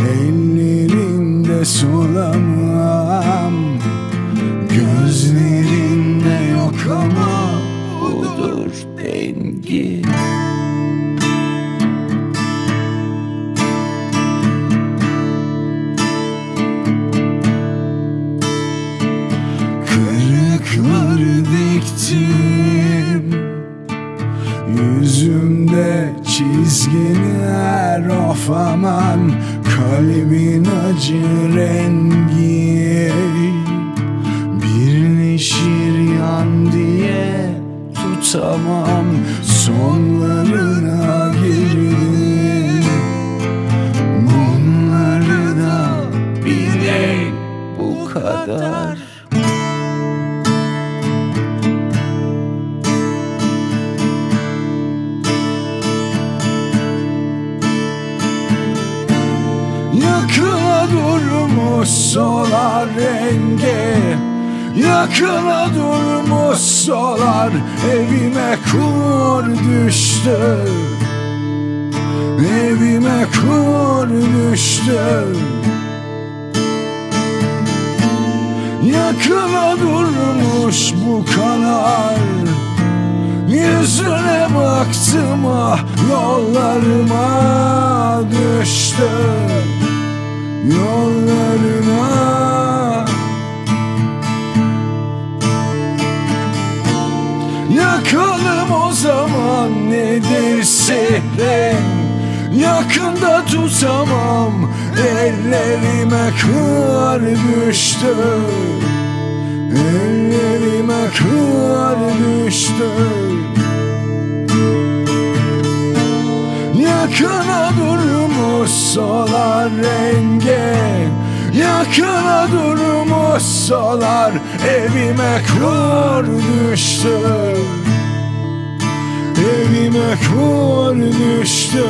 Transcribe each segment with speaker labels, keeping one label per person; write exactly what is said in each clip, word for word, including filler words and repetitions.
Speaker 1: Ellerinde solamam, gözlerinde yok ama budur dengi. Kırıklar diktim yüzümde, çizgiler of aman, kalbin acı rengi birleşir yan diye tutamam. Sonlarına girdim, bunları da bilin bu kadar. Yakına durmuş solar renge, yakına durmuş solar, evime kur düştü, evime kur düştü. Yakına durmuş bu kanar, yüzüne baktım ah yollarıma düştü, yollarına. Yakalım o zaman nedir sihrin, yakında tutamam, ellerime kar düştü, ellerime kar düştü. Yakına durmuş solar renge, yakına durmuş solar, evime kar düştü, evime kar düştü.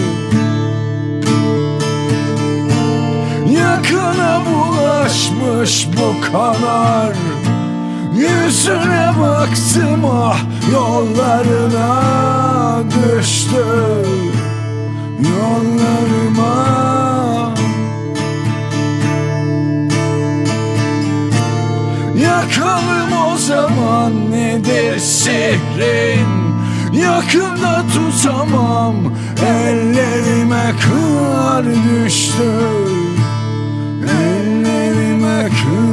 Speaker 1: Yakına bulaşmış bu kanar, yüzüne baktım ah yollarına düştü, yollarıma. Yakalım o zaman nedir sihrin, yakında tutamam, ellerime kar düştü, ellerime kar.